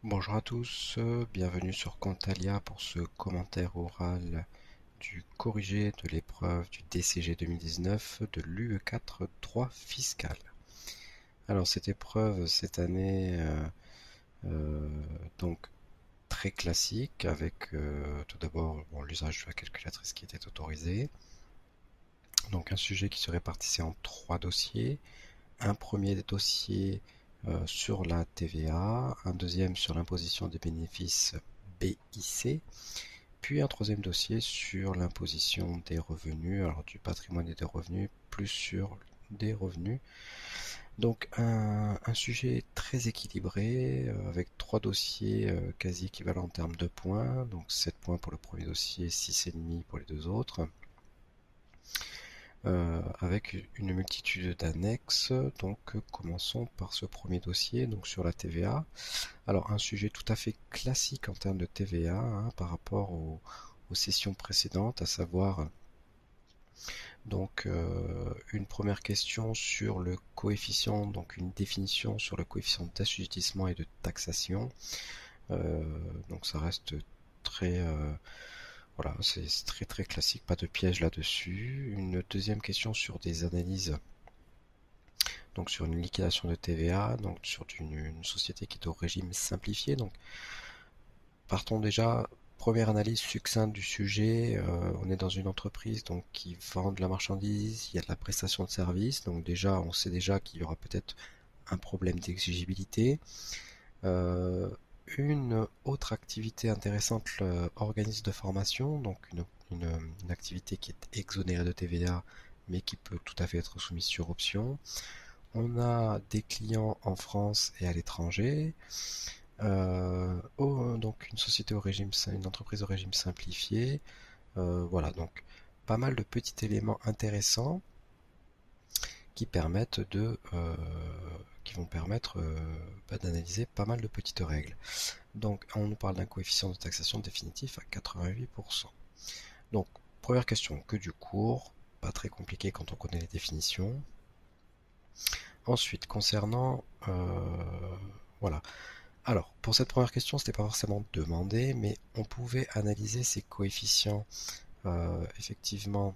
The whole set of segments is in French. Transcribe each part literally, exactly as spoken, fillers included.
Bonjour à tous, euh, bienvenue sur Contalia pour ce commentaire oral du corrigé de l'épreuve du D C G deux mille dix-neuf de l'U E quatre droit fiscal. Alors cette épreuve cette année, euh, euh, donc très classique avec euh, tout d'abord bon, l'usage de la calculatrice qui était autorisé. Donc un sujet qui se répartissait en trois dossiers. Un premier dossier euh, sur la T V A, un deuxième sur l'imposition des bénéfices B I C, puis un troisième dossier sur l'imposition des revenus, alors du patrimoine et des revenus, plus sur des revenus. Donc un, un sujet très équilibré, euh, avec trois dossiers euh, quasi équivalents en termes de points, donc sept points pour le premier dossier, six virgule cinq pour les deux autres. Euh, avec une multitude d'annexes. Donc commençons par ce premier dossier, donc sur la T V A. Alors un sujet tout à fait classique en termes de T V A hein, par rapport aux, aux sessions précédentes, à savoir donc euh, une première question sur le coefficient, donc une définition sur le coefficient d'assujettissement et de taxation. Euh, donc ça reste très euh, voilà, c'est très très classique, pas de piège là-dessus. Une deuxième question sur des analyses, donc sur une liquidation de T V A, donc sur une, une société qui est au régime simplifié. Donc partons déjà, première analyse succincte du sujet, euh, on est dans une entreprise donc qui vend de la marchandise, il y a de la prestation de service, donc déjà on sait déjà qu'il y aura peut-être un problème d'exigibilité. Euh, une autre activité intéressante, l'organisme de formation, donc une, une, une activité qui est exonérée de T V A mais qui peut tout à fait être soumise sur option. On a des clients en France et à l'étranger. Euh, oh, donc une société au régime, une entreprise au régime simplifié. Euh, voilà, donc pas mal de petits éléments intéressants qui permettent de, euh, qui vont permettre euh, bah, d'analyser pas mal de petites règles. Donc on nous parle d'un coefficient de taxation définitif à quatre-vingt-huit pour cent. Donc première question, que du cours, pas très compliqué quand on connaît les définitions. Ensuite, concernant euh, voilà. Alors, pour cette première question, ce n'était pas forcément demandé, mais on pouvait analyser ces coefficients euh, effectivement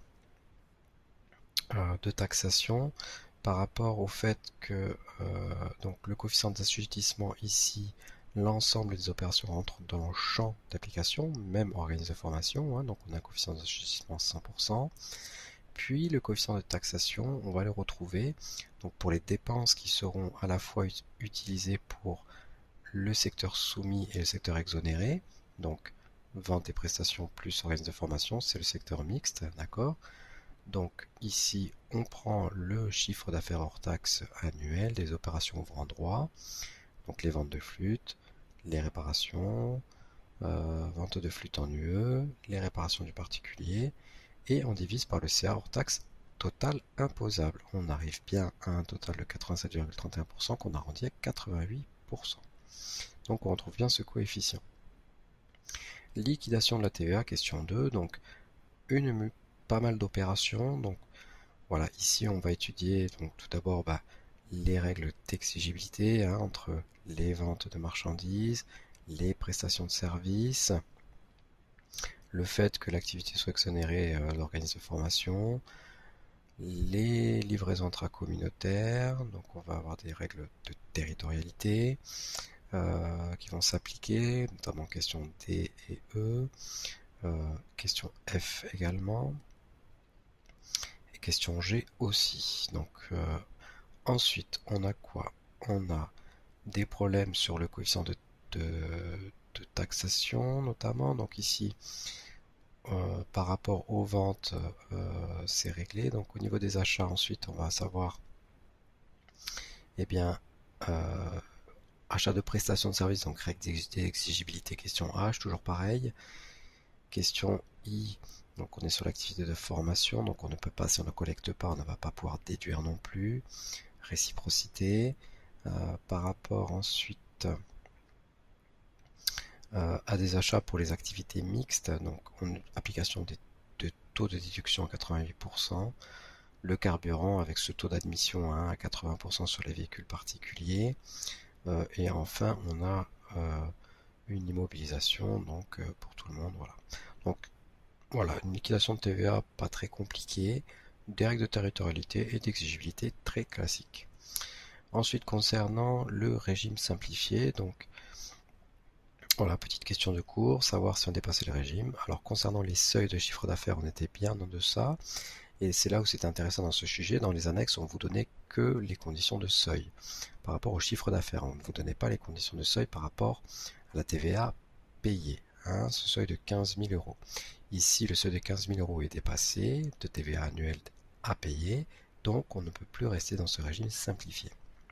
euh, de taxation par rapport au fait que euh, donc le coefficient d'assujettissement ici, l'ensemble des opérations rentrent dans le champ d'application, même organisme de formation, hein, donc on a un coefficient d'assujettissement cent pour cent. Puis le coefficient de taxation, on va le retrouver donc pour les dépenses qui seront à la fois ut utilisées pour le secteur soumis et le secteur exonéré. Donc vente et prestations plus organisme de formation, c'est le secteur mixte, d'accord. Donc ici, on prend le chiffre d'affaires hors taxe annuel des opérations ouvrant droit, donc les ventes de flûte, les réparations, euh, vente de flûte en U E, les réparations du particulier, et on divise par le C A hors taxe total imposable. On arrive bien à un total de quatre-vingt-sept virgule trente et un pour cent qu'on arrondit à quatre-vingt-huit pour cent. Donc on retrouve bien ce coefficient. Liquidation de la T V A, question deux, donc une pas mal d'opérations. Donc voilà, ici on va étudier donc tout d'abord bah, les règles d'exigibilité hein, entre les ventes de marchandises, les prestations de services, le fait que l'activité soit exonérée à l'organisme de formation, les livraisons intracommunautaires, donc on va avoir des règles de territorialité euh, qui vont s'appliquer, notamment question D et E, euh, question F également, et question G aussi. Donc euh, ensuite on a quoi? On a des problèmes sur le coefficient de, de, de taxation notamment, donc ici Euh, par rapport aux ventes, euh, c'est réglé. Donc au niveau des achats, ensuite, on va savoir, eh bien, euh, achat de prestations de services, donc règle d'exigibilité, question H, toujours pareil. Question I, donc on est sur l'activité de formation, donc on ne peut pas, si on ne collecte pas, on ne va pas pouvoir déduire non plus. Réciprocité, euh, par rapport ensuite euh, à des achats pour les activités mixtes, donc on, application des, de taux de déduction à quatre-vingt-huit pour cent, le carburant avec ce taux d'admission hein, à quatre-vingts pour cent sur les véhicules particuliers, euh, et enfin on a euh, une immobilisation donc euh, pour tout le monde. Voilà. Donc voilà, une liquidation de T V A pas très compliquée, des règles de territorialité et d'exigibilité très classiques. Ensuite, concernant le régime simplifié, donc voilà, petite question de cours, savoir si on dépassait le régime. Alors concernant les seuils de chiffre d'affaires, on était bien en deçà. Et c'est là où c'est intéressant dans ce sujet. Dans les annexes, on ne vous donnait que les conditions de seuil par rapport au chiffre d'affaires. On ne vous donnait pas les conditions de seuil par rapport à la T V A payée. Hein, ce seuil de quinze mille euros. Ici, le seuil de quinze mille euros est dépassé, de T V A annuelle à payer, donc on ne peut plus rester dans ce régime simplifié.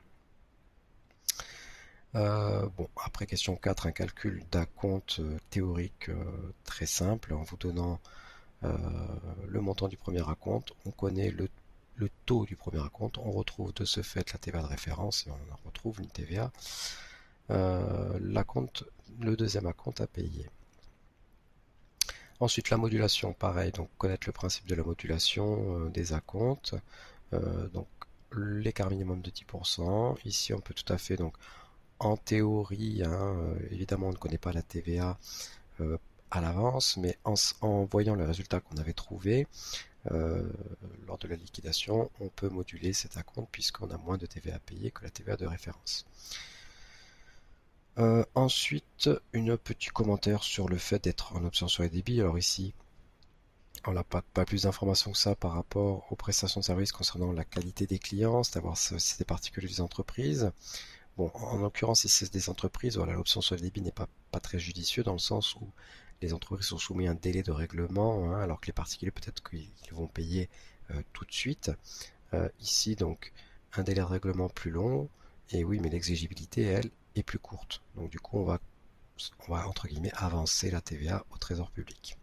Euh, bon, après question quatre, un calcul d'acompte euh, théorique euh, très simple en vous donnant euh, le montant du premier acompte, on connaît le, le taux du premier acompte, on retrouve de ce fait la T V A de référence et on retrouve une T V A, euh, l'acompte, le deuxième acompte à payer. Ensuite, la modulation, pareil, donc connaître le principe de la modulation euh, des acomptes, euh, donc l'écart minimum de dix pour cent. Ici, on peut tout à fait, donc en théorie, hein, euh, évidemment, on ne connaît pas la T V A euh, à l'avance, mais en, en voyant le résultat qu'on avait trouvé euh, lors de la liquidation, on peut moduler cet acompte puisqu'on a moins de T V A payé que la T V A de référence. Euh, ensuite, un petit commentaire sur le fait d'être en option sur les débits. Alors ici, on n'a pas, pas plus d'informations que ça par rapport aux prestations de services concernant la qualité des clients, c'est-à-dire si c'est des particuliers ou des entreprises. Bon, en l'occurrence, si c'est des entreprises, voilà, l'option sur les débits n'est pas, pas très judicieux dans le sens où les entreprises sont soumises à un délai de règlement, hein, alors que les particuliers, peut-être qu'ils vont payer euh, tout de suite. Euh, ici, donc, un délai de règlement plus long, et oui, mais l'exigibilité, elle, est plus courte. Donc, du coup, on va, on va, entre guillemets, avancer la T V A au trésor public.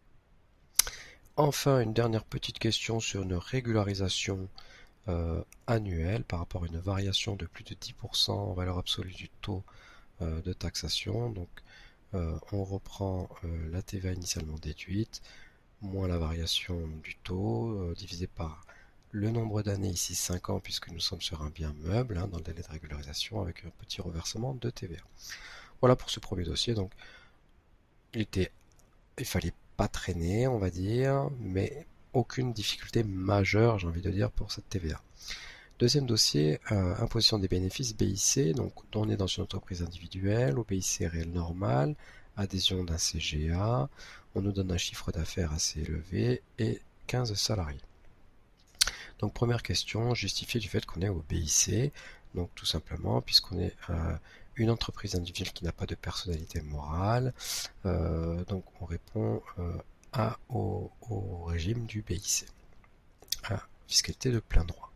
Enfin, une dernière petite question sur une régularisation euh, annuelle par rapport à une variation de plus de dix pour cent en valeur absolue du taux euh, de taxation. Donc, euh, on reprend euh, la T V A initialement déduite, moins la variation du taux, euh, divisé par le nombre d'années, ici cinq ans, puisque nous sommes sur un bien meuble, hein, dans le délai de régularisation, avec un petit reversement de T V A. Voilà pour ce premier dossier. Donc, il était, il fallait pas traîner, on va dire, mais aucune difficulté majeure, j'ai envie de dire, pour cette T V A. Deuxième dossier, euh, imposition des bénéfices B I C, donc on est dans une entreprise individuelle, au B I C réel normal, adhésion d'un C G A, on nous donne un chiffre d'affaires assez élevé et quinze salariés. Donc première question, justifier du fait qu'on est au B I C, donc tout simplement puisqu'on est euh, une entreprise individuelle qui n'a pas de personnalité morale, euh, donc on répond euh, à, au, au régime du B I C, à fiscalité de plein droit.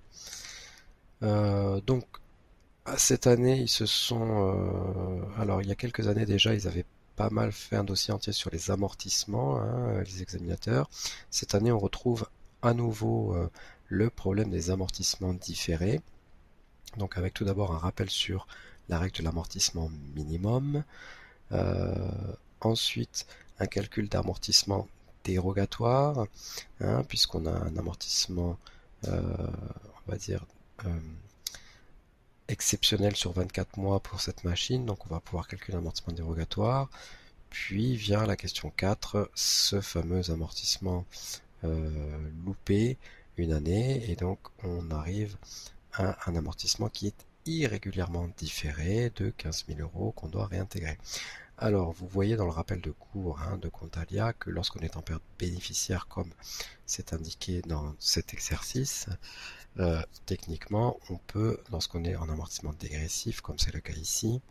Euh, donc cette année ils se sont, euh, alors il y a quelques années déjà ils avaient pas mal fait un dossier entier sur les amortissements, hein, les examinateurs. Cette année on retrouve à nouveau euh, le problème des amortissements différés. Donc avec tout d'abord un rappel sur la règle de l'amortissement minimum. Euh, ensuite un calcul d'amortissement dérogatoire, hein, puisqu'on a un amortissement, euh, on va dire, euh, exceptionnel sur vingt-quatre mois pour cette machine, donc on va pouvoir calculer un amortissement dérogatoire. Puis vient la question quatre, ce fameux amortissement euh, loupé une année, et donc on arrive à un amortissement qui est irrégulièrement différé de quinze mille euros qu'on doit réintégrer. Alors vous voyez dans le rappel de cours, hein, de Contalia que lorsqu'on est en perte bénéficiaire comme c'est indiqué dans cet exercice, euh, techniquement on peut, lorsqu'on est en amortissement dégressif comme c'est le cas ici,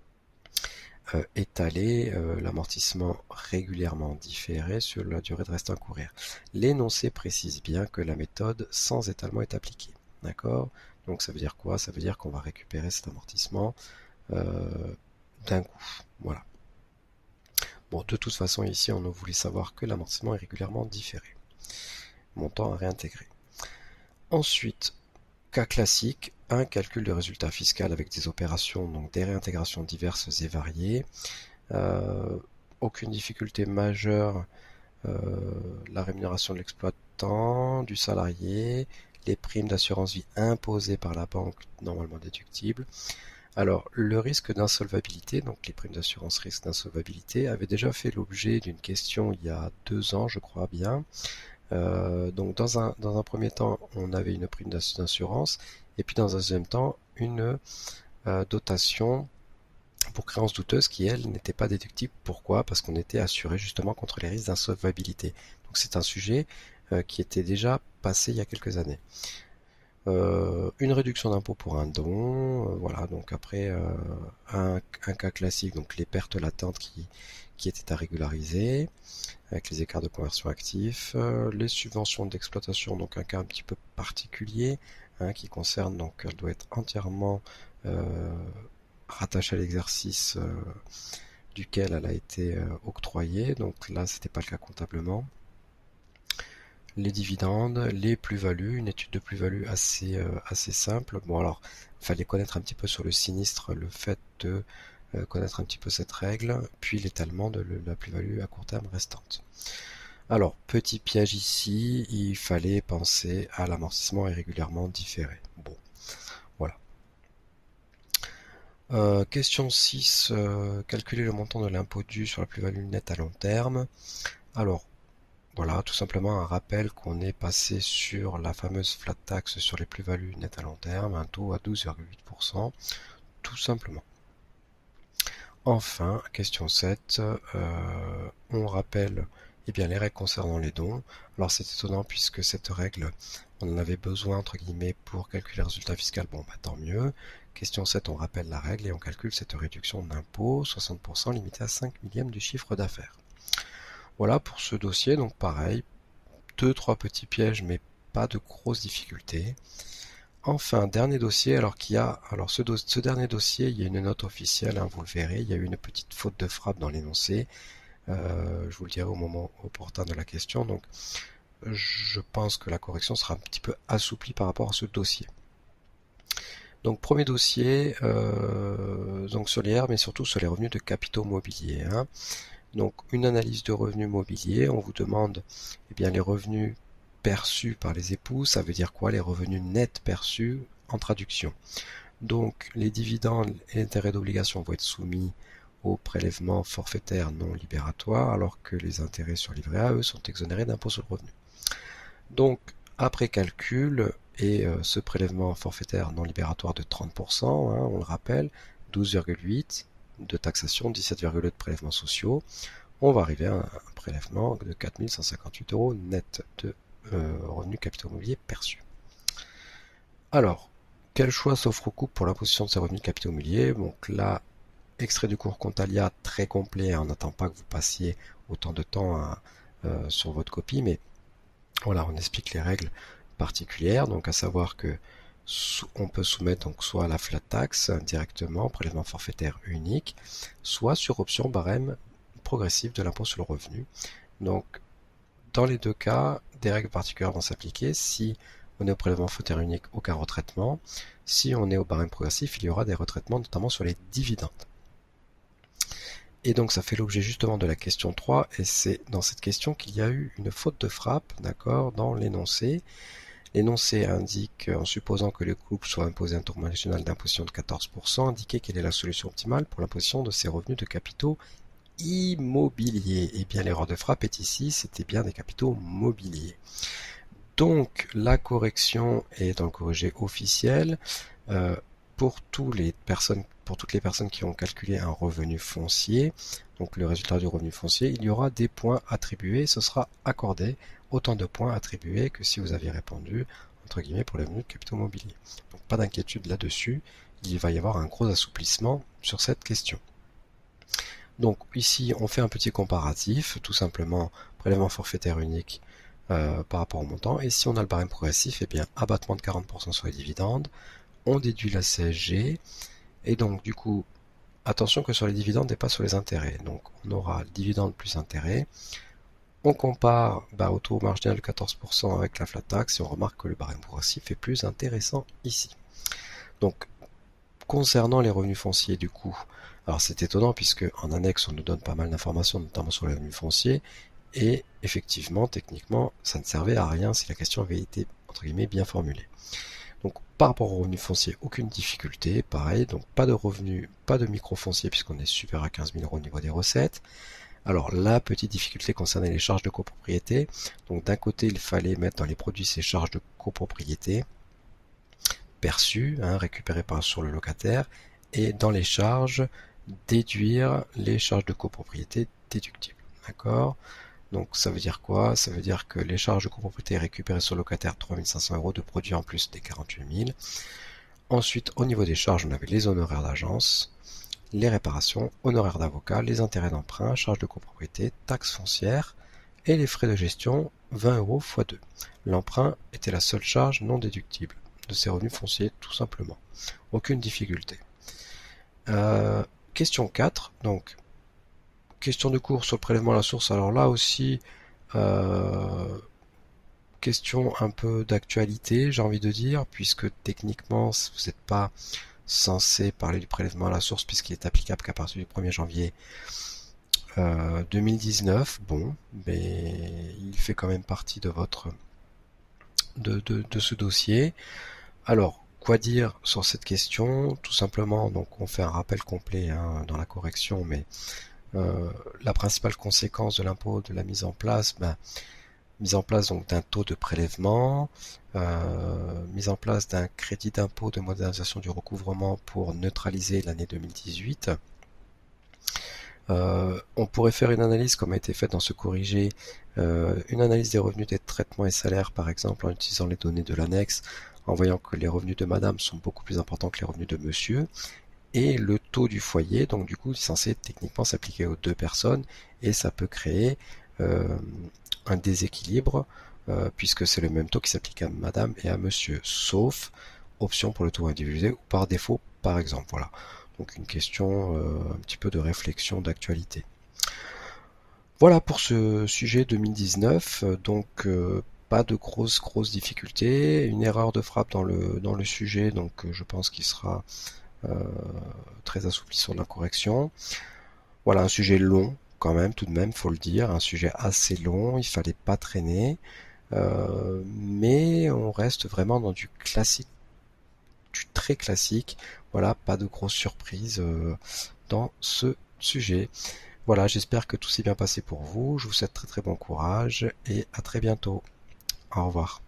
Euh, étaler euh, l'amortissement régulièrement différé sur la durée de reste à courir. L'énoncé précise bien que la méthode sans étalement est appliquée. D'accord? Donc ça veut dire quoi? Ça veut dire qu'on va récupérer cet amortissement euh, d'un coup. Voilà. Bon, de toute façon, ici, on a voulu savoir que l'amortissement est régulièrement différé. Montant à réintégrer. Ensuite, cas classique, un calcul de résultat fiscal avec des opérations, donc des réintégrations diverses et variées. Euh, aucune difficulté majeure, euh, la rémunération de l'exploitant, du salarié, les primes d'assurance vie imposées par la banque, normalement déductibles. Alors, le risque d'insolvabilité, donc les primes d'assurance risque d'insolvabilité, avait déjà fait l'objet d'une question il y a deux ans, je crois bien. Euh, donc, dans un, dans un premier temps, on avait une prime d'assurance, et puis dans un deuxième temps, une euh, dotation pour créances douteuses qui, elle, n'était pas déductible. Pourquoi? Parce qu'on était assuré justement contre les risques d'insolvabilité. Donc, c'est un sujet euh, qui était déjà passé il y a quelques années. Euh, une réduction d'impôt pour un don, euh, voilà, donc après euh, un, un cas classique, donc les pertes latentes qui, qui étaient à régulariser, avec les écarts de conversion actifs, euh, les subventions d'exploitation, donc un cas un petit peu particulier, hein, qui concerne, donc elle doit être entièrement euh, rattachée à l'exercice euh, duquel elle a été euh, octroyée, donc là c'était pas le cas comptablement. Les dividendes, les plus-values, une étude de plus-value assez, euh, assez simple. Bon alors, il fallait connaître un petit peu sur le sinistre le fait de euh, connaître un petit peu cette règle, puis l'étalement de le, la plus-value à court terme restante. Alors, petit piège ici, il fallait penser à l'amortissement irrégulièrement différé. Bon, voilà. Euh, question six, euh, calculer le montant de l'impôt dû sur la plus-value nette à long terme. Alors, voilà, tout simplement un rappel qu'on est passé sur la fameuse flat tax sur les plus-values nettes à long terme, un taux à douze virgule huit pour cent, tout simplement. Enfin, question sept, euh, on rappelle eh bien, les règles concernant les dons. Alors c'est étonnant puisque cette règle, on en avait besoin entre guillemets pour calculer le résultat fiscal, bon bah tant mieux. Question sept, on rappelle la règle et on calcule cette réduction d'impôt, soixante pour cent limitée à cinq millièmes du chiffre d'affaires. Voilà pour ce dossier, donc pareil, deux, trois petits pièges, mais pas de grosses difficultés. Enfin, dernier dossier, alors qu'il y a, alors ce, do, ce dernier dossier, il y a une note officielle, hein, vous le verrez, il y a eu une petite faute de frappe dans l'énoncé. Euh, je vous le dirai au moment opportun de la question, donc je pense que la correction sera un petit peu assouplie par rapport à ce dossier. Donc premier dossier, euh, donc sur les R, mais surtout sur les revenus de capitaux mobiliers. Hein. Donc une analyse de revenus mobiliers, on vous demande eh bien, les revenus perçus par les époux, ça veut dire quoi? Les revenus nets perçus en traduction. Donc les dividendes et intérêts d'obligation vont être soumis au prélèvement forfaitaire non libératoire, alors que les intérêts sur livret A, eux, sont exonérés d'impôt sur le revenu. Donc après calcul, et euh, ce prélèvement forfaitaire non libératoire de trente pour cent, hein, on le rappelle, douze virgule huit de taxation, dix-sept virgule deux de prélèvements sociaux, on va arriver à un prélèvement de quatre mille cent cinquante-huit euros net de euh, revenus capitaux mobiliers perçus. Alors, quel choix s'offre au couple pour l'imposition de ces revenus capitaux mobiliers? Donc là, extrait du cours Contalia très complet, on n'attend pas que vous passiez autant de temps à, euh, sur votre copie, mais voilà, on explique les règles particulières, donc à savoir que on peut soumettre donc soit la flat tax directement, prélèvement forfaitaire unique, soit sur option barème progressive de l'impôt sur le revenu. Donc, dans les deux cas, des règles particulières vont s'appliquer. Si on est au prélèvement forfaitaire unique, aucun retraitement. Si on est au barème progressif, il y aura des retraitements, notamment sur les dividendes. Et donc ça fait l'objet justement de la question trois, et c'est dans cette question qu'il y a eu une faute de frappe, d'accord, dans l'énoncé. L'énoncé indique, en supposant que le couple soit imposé un taux marginal d'imposition de quatorze pour cent, indiquer quelle est la solution optimale pour l'imposition de ses revenus de capitaux immobiliers. Et bien l'erreur de frappe est ici, c'était bien des capitaux mobiliers. Donc la correction est dans le corrigé officiel. Euh, pour, tous les personnes, pour toutes les personnes qui ont calculé un revenu foncier, donc le résultat du revenu foncier, il y aura des points attribués, ce sera accordé autant de points attribués que si vous aviez répondu, entre guillemets, pour les revenus de capitaux mobiliers. Donc pas d'inquiétude là-dessus, il va y avoir un gros assouplissement sur cette question. Donc ici, on fait un petit comparatif, tout simplement, prélèvement forfaitaire unique euh, par rapport au montant, et si on a le barème progressif, eh bien, abattement de quarante pour cent sur les dividendes, on déduit la C S G, et donc du coup, attention que sur les dividendes et pas sur les intérêts. Donc on aura le dividende plus intérêt, on compare bah, au taux marginal de quatorze pour cent avec la flat tax, et on remarque que le barème progressif est plus intéressant ici. Donc, concernant les revenus fonciers du coup, alors c'est étonnant puisque en annexe on nous donne pas mal d'informations, notamment sur les revenus fonciers, et effectivement, techniquement, ça ne servait à rien si la question avait été, entre guillemets, bien formulée. Donc par rapport au revenu foncier, aucune difficulté, pareil, donc pas de revenu, pas de micro-foncier puisqu'on est supérieur à quinze mille euros au niveau des recettes. Alors la petite difficulté concernait les charges de copropriété. Donc d'un côté, il fallait mettre dans les produits ces charges de copropriété perçues, hein, récupérées par sur le locataire, et dans les charges, déduire les charges de copropriété déductibles. D'accord? Donc ça veut dire quoi? Ça veut dire que les charges de copropriété récupérées sur le locataire, trois mille cinq cents euros de produits en plus des quarante-huit mille. Ensuite, au niveau des charges, on avait les honoraires d'agence, les réparations, honoraires d'avocat, les intérêts d'emprunt, charges de copropriété, taxes foncières et les frais de gestion, vingt euros fois deux. L'emprunt était la seule charge non déductible de ces revenus fonciers, tout simplement. Aucune difficulté. Euh, question quatre, donc question de cours sur le prélèvement à la source. Alors là aussi, euh, question un peu d'actualité, j'ai envie de dire, puisque techniquement, vous n'êtes pas censé parler du prélèvement à la source puisqu'il est applicable qu'à partir du premier janvier euh, deux mille dix-neuf. Bon, mais il fait quand même partie de votre de, de, de ce dossier. Alors, quoi dire sur cette question? Tout simplement, donc on fait un rappel complet hein, dans la correction, mais euh, la principale conséquence de l'impôt de la mise en place, ben, mise en place donc d'un taux de prélèvement, euh, mise en place d'un crédit d'impôt de modernisation du recouvrement pour neutraliser l'année deux mille dix-huit. Euh, on pourrait faire une analyse comme a été faite dans ce corrigé, euh, une analyse des revenus des traitements et salaires par exemple en utilisant les données de l'annexe, en voyant que les revenus de madame sont beaucoup plus importants que les revenus de monsieur, et le taux du foyer, donc du coup c'est censé techniquement s'appliquer aux deux personnes, et ça peut créer euh, un déséquilibre, euh, puisque c'est le même taux qui s'applique à madame et à monsieur, sauf option pour le taux individualisé ou par défaut par exemple. Voilà. Donc une question euh, un petit peu de réflexion d'actualité. Voilà pour ce sujet deux mille dix-neuf, donc euh, pas de grosses grosses difficultés, une erreur de frappe dans le dans le sujet, donc euh, je pense qu'il sera euh, très assoupli sur la correction. Voilà un sujet long quand même, tout de même, faut le dire, un sujet assez long, il fallait pas traîner, euh, mais on reste vraiment dans du classique, du très classique. Voilà, pas de grosses surprises euh, dans ce sujet. Voilà, j'espère que tout s'est bien passé pour vous. Je vous souhaite très très bon courage et à très bientôt. Au revoir.